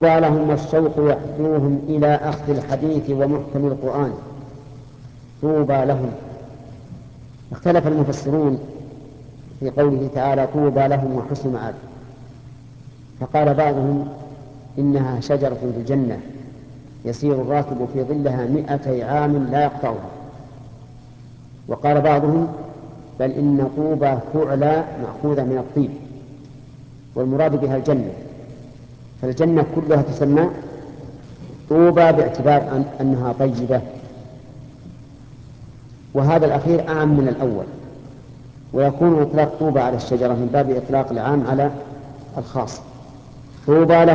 لهم الشوق يحدوهم إلى أخذ الحديث ومحكم القرآن. طوبى لهم. اختلف المفسرون في قوله تعالى طوبى لهم وحسن مآب، فقال بعضهم إنها شجرة في الجنة يسير الراكب في ظلها 100 عام لا يقطعها. وقال بعضهم بل إن طوبى فعلى مأخوذة من الطيب والمراد بها الجنة، فالجنة كلها تسمى طوبى باعتبار أنها طيبة. وهذا الأخير أعم من الأول، ويكون إطلاق طوبى على الشجرة من باب إطلاق العام على الخاص. طوبى